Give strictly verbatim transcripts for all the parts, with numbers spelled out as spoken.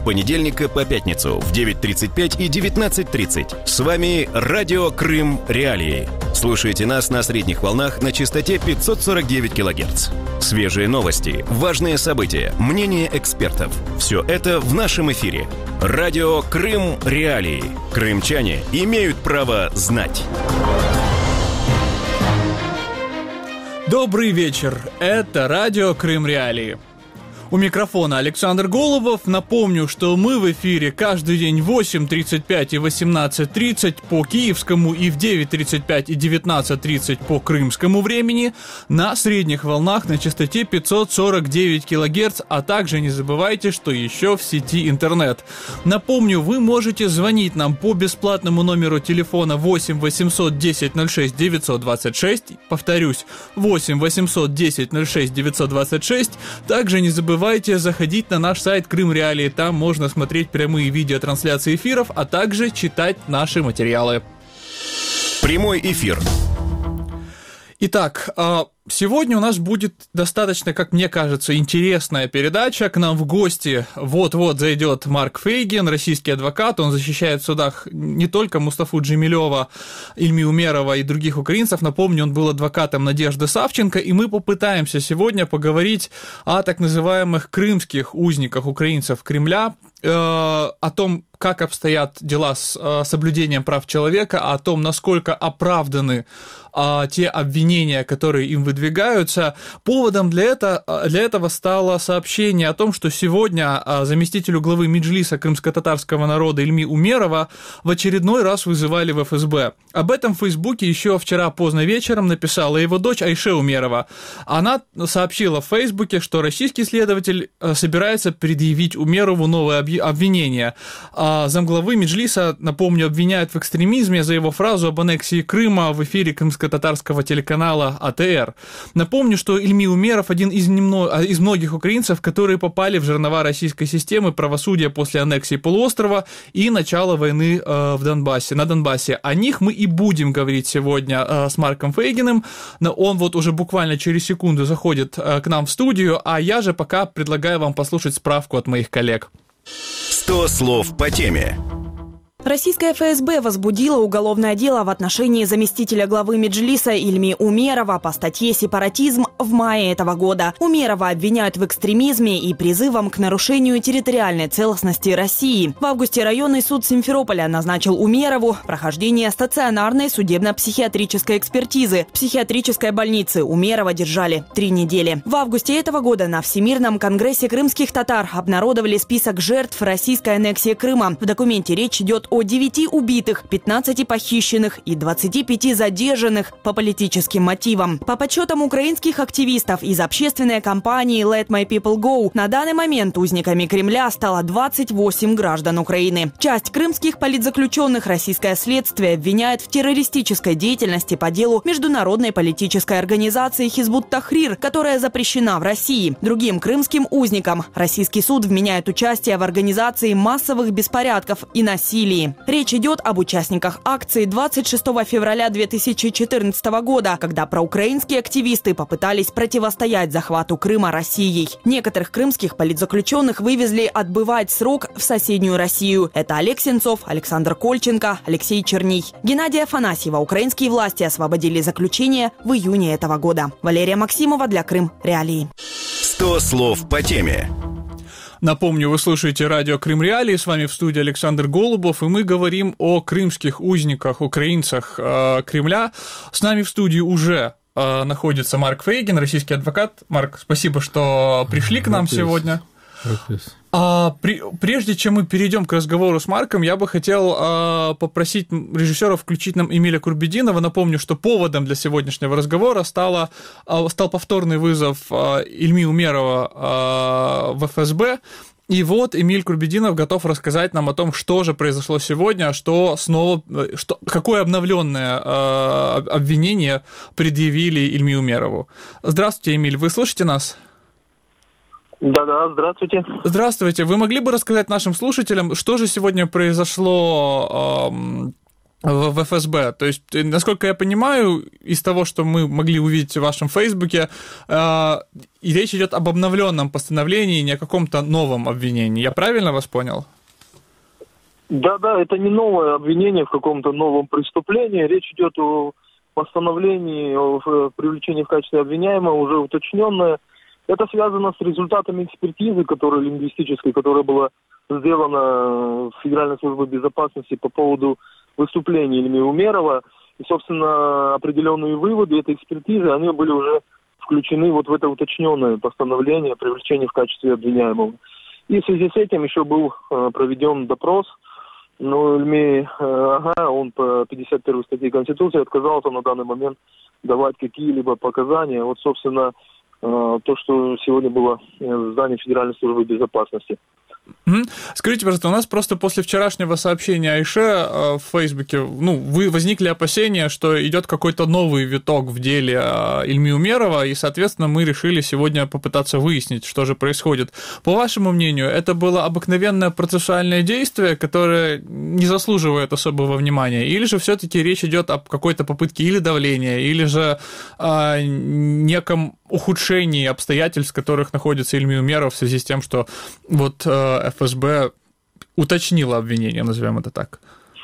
понедельника по пятницу в девять тридцать пять и девятнадцать тридцать. С вами Радио Крым Реалии. Слушайте нас на средних волнах на частоте пятьсот сорок девять килогерц. Свежие новости, важные события, мнения экспертов. Все это в нашем эфире. Радио Крым Реалии. Крымчане имеют право знать. Добрый вечер. Это Радио Крым Реалии. У микрофона Александр Голубов. Напомню, что мы в эфире каждый день в восемь тридцать пять и восемнадцать тридцать по киевскому и в девять тридцать пять и девятнадцать тридцать по крымскому времени на средних волнах на частоте пятьсот сорок девять килогерц, а также не забывайте, что еще в сети интернет. Напомню, вы можете звонить нам по бесплатному номеру телефона восемь восемьсот десять ноль шесть девятьсот двадцать шесть. Повторюсь, восемь восемьсот десять ноль шесть девятьсот двадцать шесть. Также не забывайте заходить на наш сайт Крым Реалии, там можно смотреть прямые видеотрансляции эфиров, а также читать наши материалы. Прямой эфир. Итак, сегодня у нас будет достаточно, как мне кажется, интересная передача. К нам в гости вот-вот зайдет Марк Фейгин, российский адвокат. Он защищает в судах не только Мустафу Джемилёва, Ильми Умерова и других украинцев. Напомню, он был адвокатом Надежды Савченко, и мы попытаемся сегодня поговорить о так называемых крымских узниках украинцев Кремля, э, о том, как обстоят дела с э, соблюдением прав человека, о том, насколько оправданы э, те обвинения, которые им выдвигаются. Поводом для, это, для этого стало сообщение о том, что сегодня э, заместителю главы Меджлиса крымско-татарского народа Ильми Умерова в очередной раз вызывали в эф эс бэ. Об этом в Фейсбуке еще вчера поздно вечером написала его дочь Айше Умерова. Она сообщила в Фейсбуке, что российский следователь э, собирается предъявить Умерову новое обвинение. Замглавы Меджлиса, напомню, обвиняют в экстремизме за его фразу об аннексии Крыма в эфире крымско-татарского телеканала а тэ эр. Напомню, что Ильми Умеров один из, немного, из многих украинцев, которые попали в жернова российской системы правосудия после аннексии полуострова и начала войны э, в Донбассе, на Донбассе. О них мы и будем говорить сегодня э, с Марком Фейгиным. Он вот уже буквально через секунду заходит э, к нам в студию, а я же пока предлагаю вам послушать справку от моих коллег. сто слов по теме. Российская эф эс бэ возбудила уголовное дело в отношении заместителя главы Меджлиса Ильми Умерова по статье «Сепаратизм» в мае этого года. Умерова обвиняют в экстремизме и призывом к нарушению территориальной целостности России. В августе районный суд Симферополя назначил Умерову прохождение стационарной судебно-психиатрической экспертизы. В психиатрической больнице Умерова держали три недели. В августе этого года на Всемирном конгрессе крымских татар обнародовали список жертв российской аннексии Крыма. В документе речь идет о девяти убитых, пятнадцати похищенных и двадцати пяти задержанных по политическим мотивам. По подсчетам украинских активистов из общественной компании Let My People Go, на данный момент узниками Кремля стало двадцать восемь граждан Украины. Часть крымских политзаключенных российское следствие обвиняет в террористической деятельности по делу международной политической организации Хизбут Тахрир, которая запрещена в России. Другим крымским узникам российский суд вменяет участие в организации массовых беспорядков и насилия. Речь идет об участниках акции двадцать шестого февраля две тысячи четырнадцатого года, когда проукраинские активисты попытались противостоять захвату Крыма Россией. Некоторых крымских политзаключенных вывезли отбывать срок в соседнюю Россию. Это Олег Сенцов, Александр Кольченко, Алексей Черний. Геннадия Афанасьева украинские власти освободили заключение в июне этого года. Валерия Максимова для Крым Реалии. сто слов по теме. Напомню, вы слушаете радио Крым Реалии, с вами в студии Александр Голубов, и мы говорим о крымских узниках, украинцах э, Кремля. С нами в студии уже э, находится Марк Фейгин, российский адвокат. Марк, спасибо, что пришли к нам сегодня. А, при, прежде чем мы перейдем к разговору с Марком, я бы хотел а, попросить режиссера включить нам Эмиля Курбединова. Напомню, что поводом для сегодняшнего разговора стало, а, стал повторный вызов а, Ильми Умерова а, в эф эс бэ. И вот Эмиль Курбединов готов рассказать нам о том, что же произошло сегодня, что снова, что, какое обновленное а, обвинение предъявили Ильми Умерову. Здравствуйте, Эмиль, вы слышите нас? Да-да, здравствуйте. Здравствуйте. Вы могли бы рассказать нашим слушателям, что же сегодня произошло в эф эс бэ. То есть, насколько я понимаю, из того, что мы могли увидеть в вашем Фейсбуке, э, и речь идет об обновленном постановлении, не о каком-то новом обвинении. Я правильно вас понял? Да, да, это не новое обвинение в каком-то новом преступлении. Речь идет о постановлении о привлечении в качестве обвиняемого, уже уточненное. Это связано с результатами экспертизы, которая лингвистической, которая была сделана Федеральной службой безопасности по поводу выступления Ильми Умерова. И, собственно, определенные выводы этой экспертизы, они были уже включены вот в это уточненное постановление о привлечении в качестве обвиняемого. И в связи с этим еще был э, проведен допрос. Но Ильми э, Ага, он по пятьдесят первой статье Конституции отказался на данный момент давать какие-либо показания. Вот, собственно, э, то, что сегодня было в здании Федеральной службы безопасности. Mm-hmm. Скажите, пожалуйста, у нас просто после вчерашнего сообщения Айше э, в Фейсбуке, ну, вы возникли опасения, что идет какой-то новый виток в деле э, Ильми Умерова, и, соответственно, мы решили сегодня попытаться выяснить, что же происходит. По вашему мнению, это было обыкновенное процессуальное действие, которое не заслуживает особого внимания, или же все-таки речь идет об какой-то попытке или давления, или же о неком ухудшении обстоятельств, в которых находится Ильми Умеров в связи с тем, что вот эф эс бэ уточнило обвинение, назовем это так?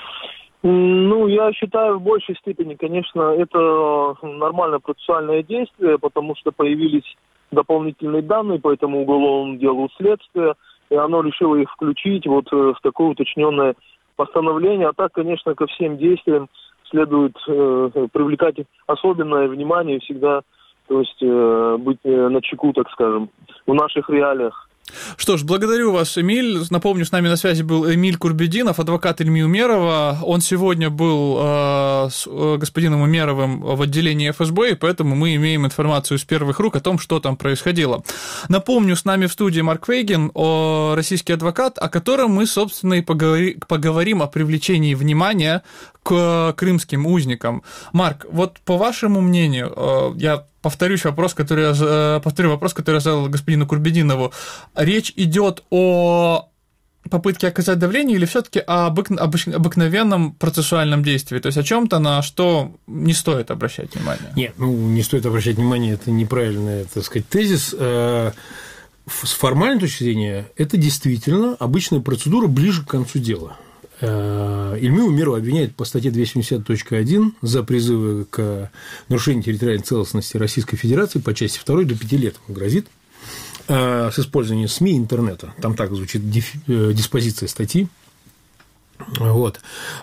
Ну, я считаю, в большей степени, конечно, это нормальное процессуальное действие, потому что появились дополнительные данные по этому уголовному делу следствия, и оно решило их включить вот в такое уточненное постановление. А так, конечно, ко всем действиям следует э, привлекать особенное внимание всегда, то есть э, быть э, начеку, так скажем, в наших реалиях. Что ж, благодарю вас, Эмиль. Напомню, с нами на связи был Эмиль Курбединов, адвокат Ильми Умерова. Он сегодня был э, с господином Умеровым в отделении эф эс бэ, и поэтому мы имеем информацию из первых рук о том, что там происходило. Напомню, с нами в студии Марк Фейгин, о, российский адвокат, о котором мы, собственно, и поговори, поговорим о привлечении внимания к крымским узникам. Марк, вот по вашему мнению, э, я повторюсь вопрос, который я, повторю вопрос, который я задал господину Курбединову. Речь идет о попытке оказать давление или все-таки о обыкновенном процессуальном действии? То есть о чем-то, на что не стоит обращать внимание? Нет, ну не стоит обращать внимание, это неправильный, так сказать, тезис. С формальной точки зрения, это действительно обычная процедура ближе к концу дела. Ильми Умерова обвиняют по статье двести семьдесят точка один за призывы к нарушению территориальной целостности Российской Федерации по части второй до пяти лет ему грозит с использованием СМИ и интернета. Там так звучит диспозиция статьи. Вот.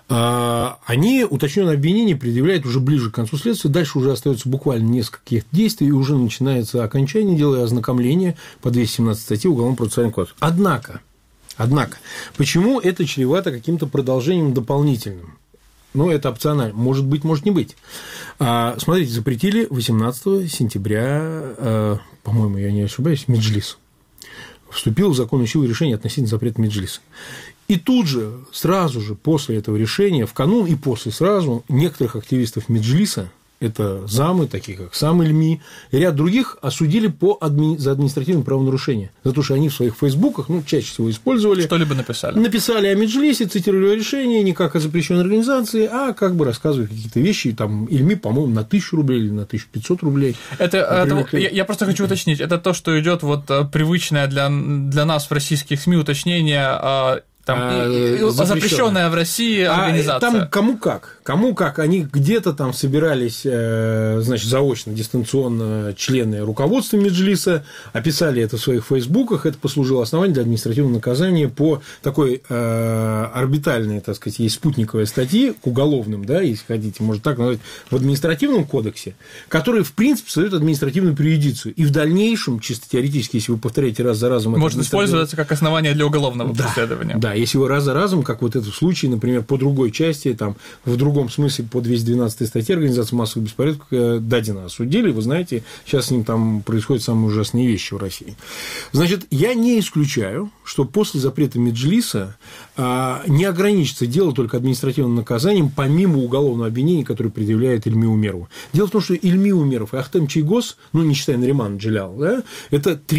Они уточненное обвинение предъявляют уже ближе к концу следствия, дальше уже остается буквально несколько действий, и уже начинается окончание дела и ознакомление по двести семнадцатой статье Уголовного процессуального кодекса. Однако, Однако, почему это чревато каким-то продолжением дополнительным? Ну, это опционально. Может быть, может не быть. Смотрите, запретили восемнадцатого сентября, по-моему, я не ошибаюсь, Меджлис. Вступило в законную силу решение относительно запрета Меджлиса. И тут же, сразу же после этого решения, в канун и после сразу, некоторых активистов Меджлиса, это замы, такие как сам Ильми, и ряд других осудили по адми... за административное правонарушение. За то, что они в своих фейсбуках, ну, чаще всего использовали. Что-либо написали. Написали о Меджлисе, цитировали решение не как о запрещенной организации, а как бы рассказывали какие-то вещи. Там Ильми, по-моему, на тысячу рублей или на тысячу пятьсот рублей. Это, это я, я просто хочу уточнить. Это то, что идет вот привычное для, для нас в российских СМИ уточнение. Там, а, запрещенная в России организация. А, там кому как. Кому как. Они где-то там собирались, значит, заочно, дистанционно члены руководства Меджлиса, описали это в своих фейсбуках, это послужило основанием для административного наказания по такой э, орбитальной, так сказать, есть спутниковой статьи к уголовным, да, если хотите, можно так назвать, в административном кодексе, который, в принципе, создает административную преюдицию. И в дальнейшем, чисто теоретически, если вы повторяете раз за разом... Может использоваться как основание для уголовного да, преследования. Да. Если вы раз за разом, как вот этот случай, например, по другой части, там, в другом смысле по двести двенадцатой статье организации массовых беспорядков Дадина осудили, вы знаете, сейчас с ним там происходят самые ужасные вещи в России. Значит, я не исключаю, что после запрета Меджлиса а, не ограничится дело только административным наказанием, помимо уголовного обвинения, которое предъявляет Ильми Умерову. Дело в том, что Ильми Умеров и Ахтем Чийгоз, ну, не считая Наримана Джиляла, да, это три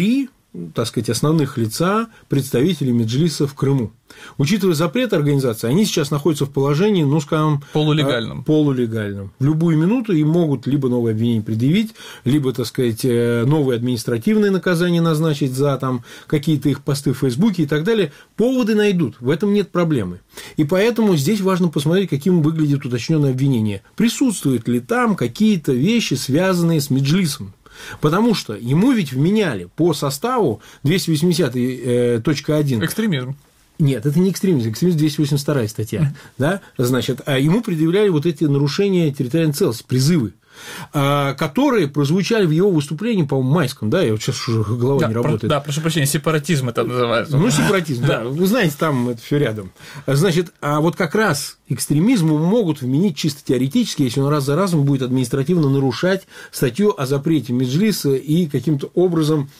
так сказать, основных лица представителей Меджлиса в Крыму. Учитывая запрет организации, они сейчас находятся в положении, ну, скажем, полулегальном. полулегальном. В любую минуту им могут либо новые обвинения предъявить, либо, так сказать, новые административные наказания назначить за там, какие-то их посты в Фейсбуке и так далее. Поводы найдут, в этом нет проблемы. И поэтому здесь важно посмотреть, каким выглядит уточненное обвинение. Присутствуют ли там какие-то вещи, связанные с Меджлисом. Потому что ему ведь вменяли по составу двести восемьдесят точка один. Экстремизм. Нет, это не экстремизм, экстремизм двести восемьдесят вторая статья, да, значит, а ему предъявляли вот эти нарушения территориальной целостности, призывы, которые прозвучали в его выступлении, по-моему, майском, да, я вот сейчас уже голова да, не работает. Про, да, прошу прощения, сепаратизм это называется. Ну, сепаратизм, да, вы знаете, там это все рядом. Значит, а вот как раз экстремизму могут вменить чисто теоретически, если он раз за разом будет административно нарушать статью о запрете Меджлиса и каким-то образом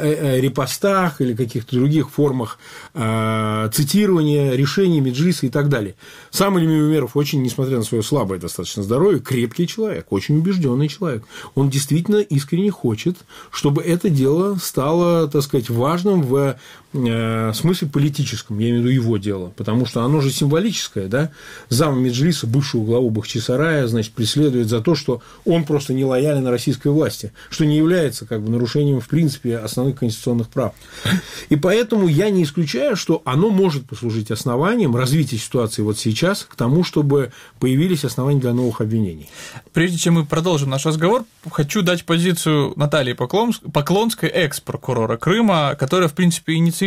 репостах или каких-то других формах цитирования решений Меджлиса и так далее. Сам Ильми Умеров очень, несмотря на свое слабое достаточно здоровье, крепкий человек, очень убежденный человек. Он действительно искренне хочет, чтобы это дело стало, так сказать, важным в смысле политическом, я имею в виду его дело, потому что оно же символическое, да, зама Меджлиса, бывшего главу Бахчисарая, значит, преследует за то, что он просто не лоялен российской власти, что не является как бы нарушением, в принципе, основных конституционных прав. И поэтому я не исключаю, что оно может послужить основанием развития ситуации вот сейчас к тому, чтобы появились основания для новых обвинений. Прежде чем мы продолжим наш разговор, хочу дать позицию Натальи Поклонской, экс-прокурора Крыма, которая, в принципе, инициировала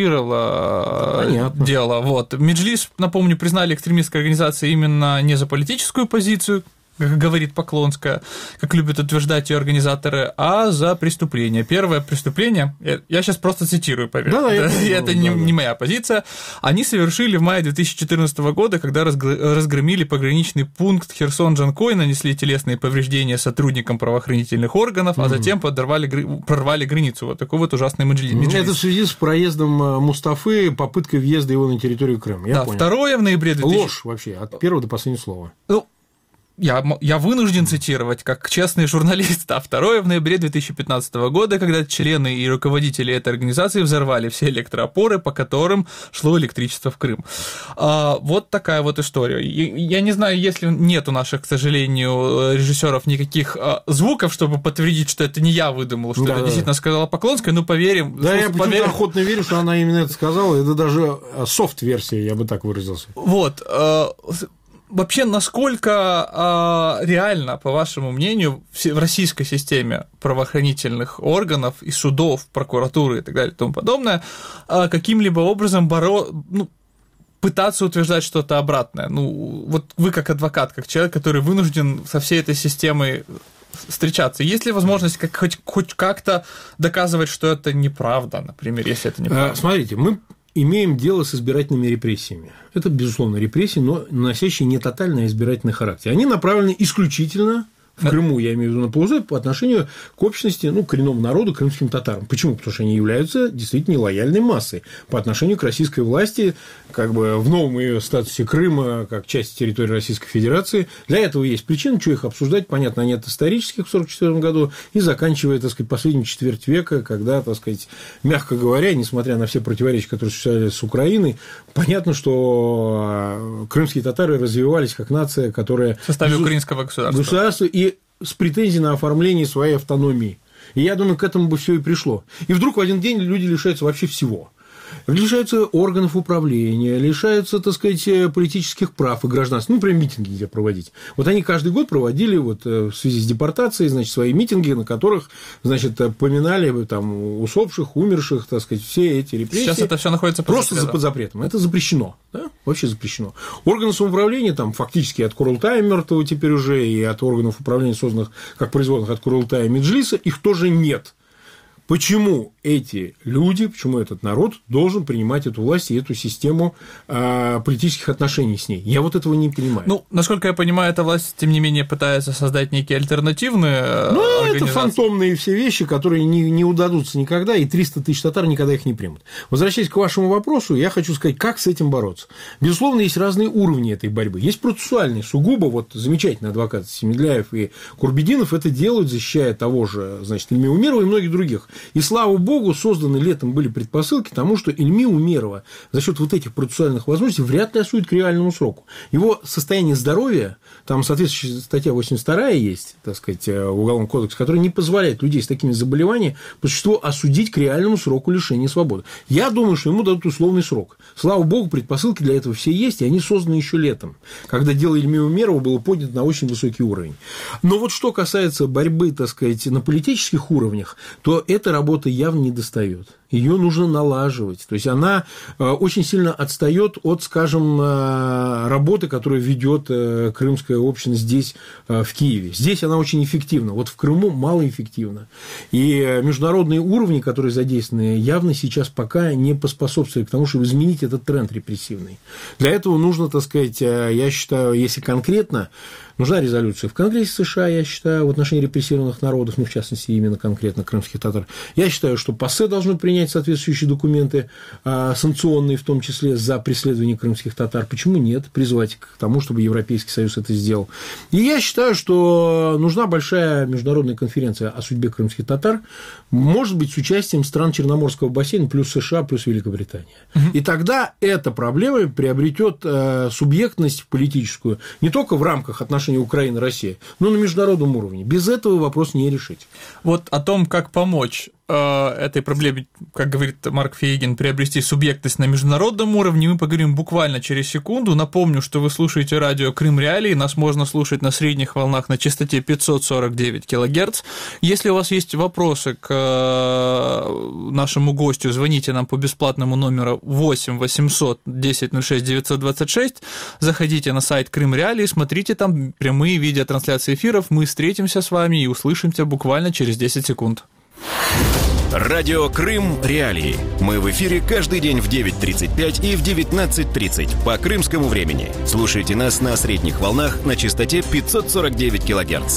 Понятно. дело. Вот. Меджлис, напомню, признали экстремистской организацией именно не за политическую позицию, как говорит Поклонская, как любят утверждать ее организаторы, а за преступление. Первое преступление, я сейчас просто цитирую, поверьте, да, да, это, это да, не, да. не моя позиция, они совершили в мае две тысячи четырнадцатого года, когда разгромили пограничный пункт Херсон-Джанкой, нанесли телесные повреждения сотрудникам правоохранительных органов, mm-hmm. а затем подорвали, прорвали границу. Вот такой вот ужасный Меджлис. Это в связи с проездом Мустафы, попыткой въезда его на территорию Крыма. Я да, понял. второе в ноябре... две тысячи... Ложь вообще, от первого до последнего слова. Ну, Я, я вынужден цитировать, как честный журналист, а второе в ноябре две тысячи пятнадцатого года, когда члены и руководители этой организации взорвали все электроопоры, по которым шло электричество в Крым. А, вот такая вот история. Я не знаю, если нет у наших, к сожалению, режиссеров никаких звуков, чтобы подтвердить, что это не я выдумал, что да, это да. действительно сказала Поклонская, ну поверим. Да, я почему-то охотно верю, что она именно это сказала, это даже софт-версия, я бы так выразился. Вот. Вообще, насколько э, реально, по вашему мнению, в российской системе правоохранительных органов и судов, прокуратуры и так далее и тому подобное, э, каким-либо образом боро... ну, пытаться утверждать что-то обратное? Ну, вот вы как адвокат, как человек, который вынужден со всей этой системой встречаться, есть ли возможность как, хоть, хоть как-то доказывать, что это неправда, например, если это неправда? Смотрите, мы имеем дело с избирательными репрессиями. Это, безусловно, репрессии, но носящие не тотальный, а избирательный характер. Они направлены исключительно в Крыму, я имею в виду на полуострове, по отношению к общности, ну, коренному народу, крымским татарам. Почему? Потому что они являются действительно лояльной массой по отношению к российской власти, как бы в новом ее статусе Крыма, как части территории Российской Федерации. Для этого есть причины, что их обсуждать, понятно, они от исторических в сорок четвёртом году и заканчивая, так сказать, последнюю четверть века, когда, так сказать, мягко говоря, несмотря на все противоречия, которые существовали с Украиной, понятно, что крымские татары развивались как нация, которая... В составе украинского государства. государства и с претензией на оформление своей автономии. И я думаю, к этому бы все и пришло. И вдруг в один день люди лишаются вообще всего. Лишаются органов управления, лишаются, так сказать, политических прав и гражданства. Ну, например, митинги где проводить. Вот они каждый год проводили вот, в связи с депортацией, значит, свои митинги, на которых, значит, поминали там, усопших, умерших, так сказать, все эти репрессии. Сейчас это все находится под просто запретом. под запретом. Это запрещено. Да? Вообще запрещено. Органы самоуправления, там, фактически от Курултая мертвого теперь уже, и от органов управления, созданных как производных от Курултая и Меджлиса, их тоже нет. Почему эти люди, почему этот народ должен принимать эту власть и эту систему э, политических отношений с ней? Я вот этого не понимаю. Ну, насколько я понимаю, эта власть, тем не менее, пытается создать некие альтернативные Ну, организации. это фантомные все вещи, которые не, не удадутся никогда, и триста тысяч татар никогда их не примут. Возвращаясь к вашему вопросу, я хочу сказать, как с этим бороться. Безусловно, есть разные уровни этой борьбы. Есть процессуальный, сугубо, вот замечательные адвокаты Семедляев и Курбединов это делают, защищая того же, значит, Ильми Умерова и многих других. И слава богу, богу, созданы летом были предпосылки к тому, что Ильми Умерова за счет вот этих процессуальных возможностей вряд ли осудят к реальному сроку. Его состояние здоровья, там соответствующая статья восемьдесят вторая есть, так сказать, Уголовного кодекса, которая не позволяет людей с такими заболеваниями по существу осудить к реальному сроку лишения свободы. Я думаю, что ему дадут условный срок. Слава богу, предпосылки для этого все есть, и они созданы еще летом, когда дело Ильми Умерова было поднято на очень высокий уровень. Но вот что касается борьбы, так сказать, на политических уровнях, то эта работа явно не достает. Ее нужно налаживать. То есть она очень сильно отстает от, скажем, работы, которую ведет крымская община здесь, в Киеве. Здесь она очень эффективна. Вот в Крыму малоэффективна. И международные уровни, которые задействованы, явно сейчас пока не поспособствуют к тому, чтобы изменить этот тренд репрессивный. Для этого нужно, так сказать, я считаю, если конкретно, нужна резолюция в Конгрессе США, я считаю, в отношении репрессированных народов, ну, в частности, именно конкретно крымских татар. Я считаю, что ПАСЕ должно принять соответствующие документы, санкционные, в том числе за преследование крымских татар. Почему нет? Призвать к тому, чтобы Европейский Союз это сделал. И я считаю, что нужна большая международная конференция о судьбе крымских татар, может быть, с участием стран Черноморского бассейна, плюс США, плюс Великобритания. Угу. И тогда эта проблема приобретет субъектность политическую не только в рамках отношений Украины и России, но на международном уровне. Без этого вопрос не решить. Вот о том, как помочь э, этой проблеме, как говорит Марк Фейгин, приобрести субъектность на международном уровне, мы поговорим буквально через секунду. Напомню, что вы слушаете радио Крым Реалии, нас можно слушать на средних волнах на частоте пятьсот сорок девять килогерц. Если у вас есть вопросы к нашему гостю, звоните нам по бесплатному номеру восемь восемьсот десять ноль шесть девятьсот двадцать шесть, заходите на сайт Крым Реалии, смотрите там прямые видеотрансляции эфиров, мы встретимся с вами и услышимся буквально через десять секунд. Радио Крым Реалии. Мы в эфире каждый день в девять тридцать пять и в девятнадцать тридцать по крымскому времени. Слушайте нас на средних волнах на частоте пятьсот сорок девять килогерц.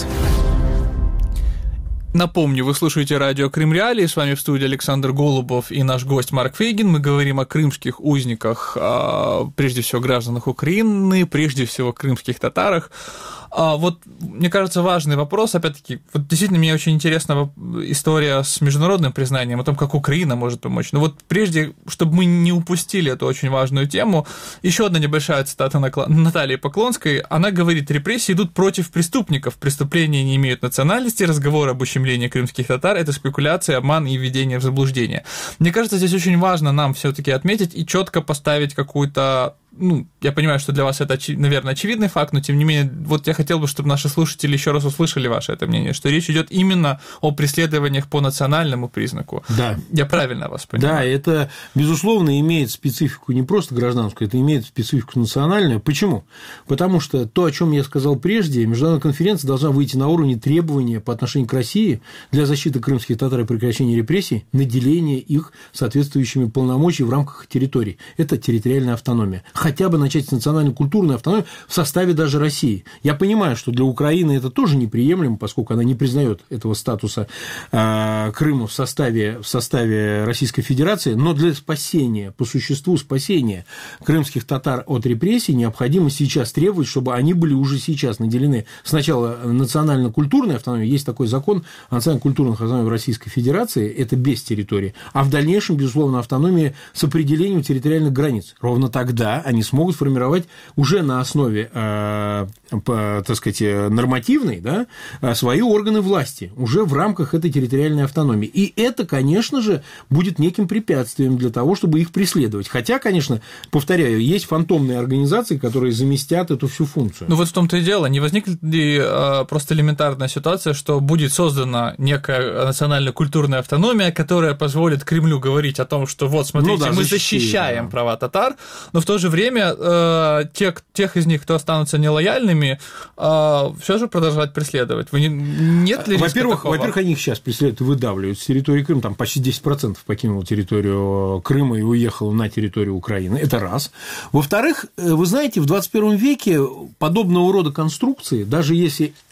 Напомню, вы слушаете радио Крым Реалии, с вами в студии Александр Голубов и наш гость Марк Фейгин. Мы говорим о крымских узниках, прежде всего гражданах Украины, прежде всего крымских татарах. Вот, мне кажется, важный вопрос, опять-таки, вот действительно мне очень интересна история с международным признанием, о том, как Украина может помочь. Но вот прежде, чтобы мы не упустили эту очень важную тему, еще одна небольшая цитата Натальи Поклонской. Она говорит: репрессии идут против преступников, преступления не имеют национальности, разговоры об ущемлении крымских татар – это спекуляция, обман и введение в заблуждение. Мне кажется, здесь очень важно нам все-таки отметить и четко поставить какую-то, ну, я понимаю, что для вас это, наверное, очевидный факт, но тем не менее, вот я хотел бы, чтобы наши слушатели еще раз услышали ваше это мнение, что речь идет именно о преследованиях по национальному признаку. Да. Я правильно вас понимаю? Да, это, безусловно, имеет специфику не просто гражданскую, это имеет специфику национальную. Почему? Потому что то, о чем я сказал прежде, международная конференция должна выйти на уровне требования по отношению к России для защиты крымских татар и прекращения репрессий, наделения их соответствующими полномочиями в рамках территорий. Это территориальная автономия. Хотя бы начать с национально-культурной автономии в составе даже России. Я понимаю, что для Украины это тоже неприемлемо, поскольку она не признает этого статуса э, Крыма в составе, в составе Российской Федерации, но для спасения, по существу спасения крымских татар от репрессий необходимо сейчас требовать, чтобы они были уже сейчас наделены сначала национально-культурной автономией, есть такой закон о национально-культурных автономиях Российской Федерации, это без территории, а в дальнейшем, безусловно, автономия с определением территориальных границ. Ровно тогда они смогут формировать уже на основе, э, по, так сказать, нормативной, да, свои органы власти уже в рамках этой территориальной автономии. И это, конечно же, будет неким препятствием для того, чтобы их преследовать. Хотя, конечно, повторяю, есть фантомные организации, которые заместят эту всю функцию. Ну вот в том-то и дело. Не возникнет ли э, просто элементарная ситуация, что будет создана некая национально-культурная автономия, которая позволит Кремлю говорить о том, что вот, смотрите, ну, да, мы защищаем да. права татар, но в то же время э, тех, тех из них, кто останутся нелояльными, э, все же продолжать преследовать. Вы не, нет ли риска во-первых, такого? Во-первых, они их сейчас преследуют и выдавливают с территории Крыма. Там почти десять процентов покинуло территорию Крыма и уехало на территорию Украины. Это раз. Во-вторых, вы знаете, в двадцать первом веке подобного рода конструкции, даже если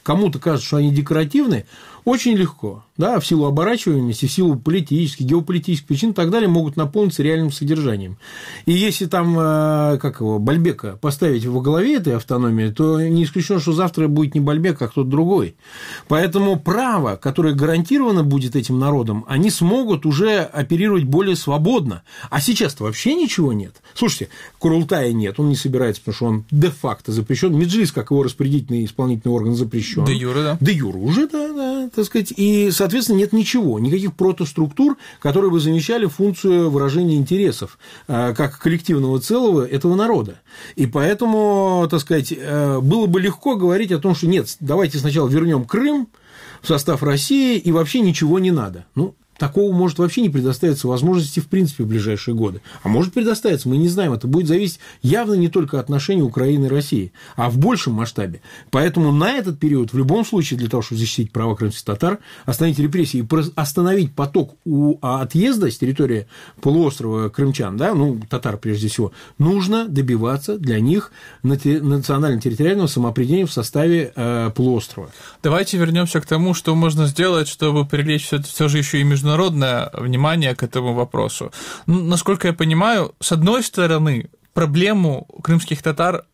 кому-то кажется, что они декоративны, очень легко, да, в силу оборачиваемости, в силу политических, геополитических причин и так далее, могут наполниться реальным содержанием. И если там, как его, Бальбека поставить во главе этой автономии, то не исключено, что завтра будет не Бальбек, а кто-то другой. Поэтому право, которое гарантировано будет этим народам, они смогут уже оперировать более свободно. А сейчас-то вообще ничего нет. Слушайте, Курултая нет, он не собирается, потому что он де-факто запрещен. Меджлис, как его распорядительный исполнительный орган, запрещен. Де юре, да. Де юре уже, да, да. Так сказать, и, соответственно, нет ничего, никаких протоструктур, которые бы замещали функцию выражения интересов как коллективного целого этого народа. И поэтому, так сказать, было бы легко говорить о том, что нет, давайте сначала вернем Крым в состав России, и вообще ничего не надо. Ну, такого может вообще не предоставиться возможности в принципе в ближайшие годы. А может предоставиться, мы не знаем. Это будет зависеть явно не только от отношений Украины и России, а в большем масштабе. Поэтому на этот период в любом случае для того, чтобы защитить права крымских татар, остановить репрессии и остановить поток у отъезда с территории полуострова крымчан, да, ну, татар прежде всего, нужно добиваться для них национально-территориального самоопределения в составе э, полуострова. Давайте вернемся к тому, что можно сделать, чтобы привлечь все же еще и между международное внимание к этому вопросу. Ну, насколько я понимаю, с одной стороны, проблему крымских татар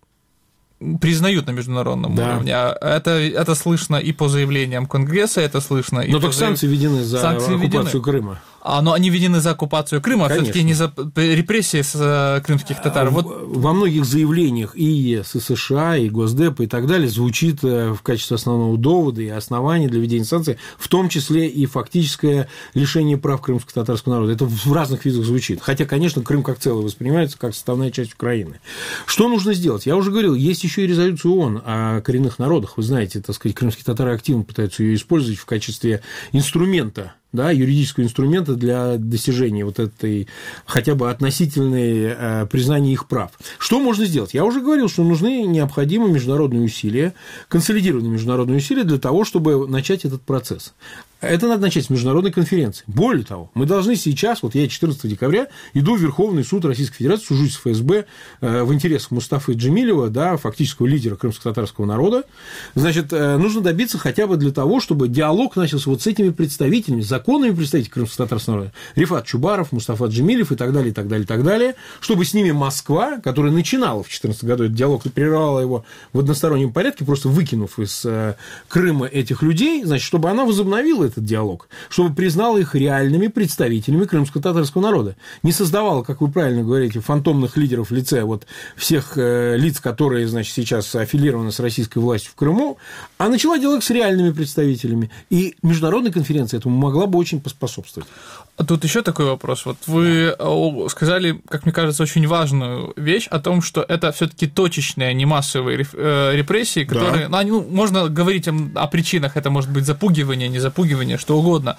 признают на международном да. уровне. Это, это слышно и по заявлениям Конгресса, это слышно и Но по так санкции заяв... введены за санкции оккупацию введены. Крыма. А, но они введены за оккупацию Крыма, а все-таки не за репрессии с крымских татар. Вот... Во многих заявлениях и ЕС, и США, и Госдепа и так далее звучит в качестве основного довода и основания для введения санкций, в том числе и фактическое лишение прав крымско-татарского народа. Это в разных видах звучит. Хотя, конечно, Крым как целый воспринимается как составная часть Украины. Что нужно сделать? Я уже говорил, есть еще и резолюция ООН о коренных народах. Вы знаете, так сказать, крымские татары активно пытаются ее использовать в качестве инструмента, да, юридического инструмента для достижения вот этой хотя бы относительной э, признания их прав. Что можно сделать? Я уже говорил, что нужны необходимые международные усилия, консолидированные международные усилия для того, чтобы начать этот процесс. Это надо начать с международной конференции. Более того, мы должны сейчас, вот я четырнадцатого декабря иду в Верховный суд Российской Федерации, сужусь с ФСБ э, в интересах Мустафы Джемилева, да, фактического лидера крымско-татарского народа. Значит, э, нужно добиться хотя бы для того, чтобы диалог начался вот с этими представителями, законными представителями крымско-татарского народа, Рифат Чубаров, Мустафа Джемилев и так далее, и так далее, и так далее, чтобы с ними Москва, которая начинала в две тысячи четырнадцатом году этот диалог и прервала его в одностороннем порядке, просто выкинув из э, Крыма этих людей, значит, чтобы она возобновила этот диалог, чтобы признала их реальными представителями крымско-татарского народа. Не создавала, как вы правильно говорите, фантомных лидеров в лице вот всех э, лиц, которые, значит, сейчас аффилированы с российской властью в Крыму, а начала диалог с реальными представителями. И международная конференция этому могла бы очень поспособствовать. Тут еще такой вопрос. Вот вы сказали, как мне кажется, очень важную вещь о том, что это все-таки точечные, а не массовые репрессии, которые, да. ну, они, ну, можно говорить о, о причинах, это может быть запугивание, не запугивание, что угодно.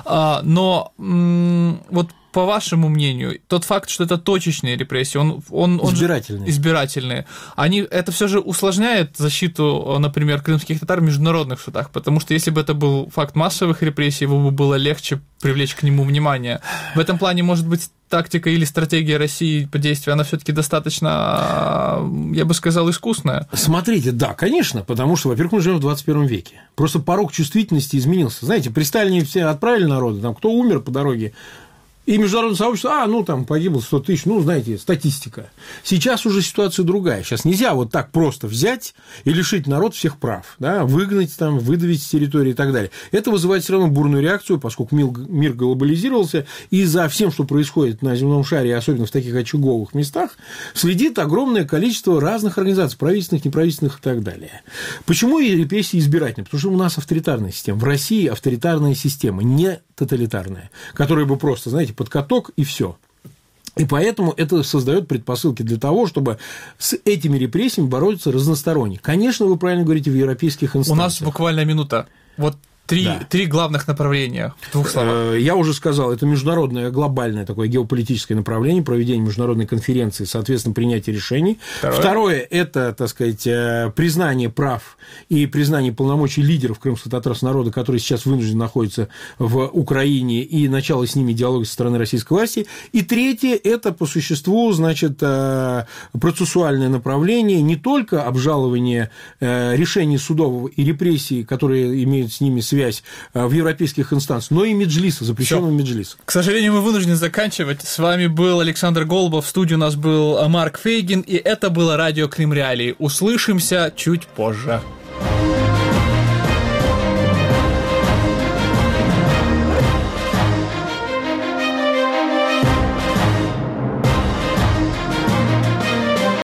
Но вот по вашему мнению, тот факт, что это точечные репрессии, он, он, он избирательные. Же, избирательные, они, это все же усложняет защиту, например, крымских татар в международных судах, потому что если бы это был факт массовых репрессий, его бы было легче привлечь к нему внимание. В этом плане, может быть, тактика или стратегия России по действию, она все-таки достаточно, я бы сказал, искусная. Смотрите, да, конечно, потому что, во-первых, мы живем в двадцать первом веке. Просто порог чувствительности изменился. Знаете, при Сталине все отправили народы, там, кто умер по дороге, и международное сообщество, а, ну, там погибло сто тысяч, ну, знаете, статистика. Сейчас уже ситуация другая. Сейчас нельзя вот так просто взять и лишить народ всех прав, да, выгнать, там, выдавить с территории и так далее. Это вызывает все равно бурную реакцию, поскольку мир глобализировался, и за всем, что происходит на земном шаре, особенно в таких очаговых местах, следит огромное количество разных организаций, правительственных, неправительственных и так далее. Почему и репрессии избирательные? Потому что у нас авторитарная система. В России авторитарная система, не тоталитарная, которая бы просто, знаете, под каток и все. И поэтому это создает предпосылки для того, чтобы с этими репрессиями бороться разносторонне. Конечно, вы правильно говорите, в европейских инстанциях. У нас буквально минута. Вот Три, Да. три главных направления в двух словах. Я уже сказал, это международное, глобальное такое геополитическое направление, проведение международной конференции, соответственно, принятие решений. Второе, Второе – это, так сказать, признание прав и признание полномочий лидеров крымско-татарского народа, которые сейчас вынуждены находиться в Украине, и начало с ними диалога со стороны российской власти. И третье – это, по существу, значит, процессуальное направление, не только обжалование решений судов и репрессий, которые имеют с ними связь, связь в европейских инстанциях, но и Меджлиса, запрещенного Меджлиса. К сожалению, мы вынуждены заканчивать. С вами был Александр Голубов, в студии у нас был Марк Фейгин, и это было радио Крым Реалии. Услышимся чуть позже.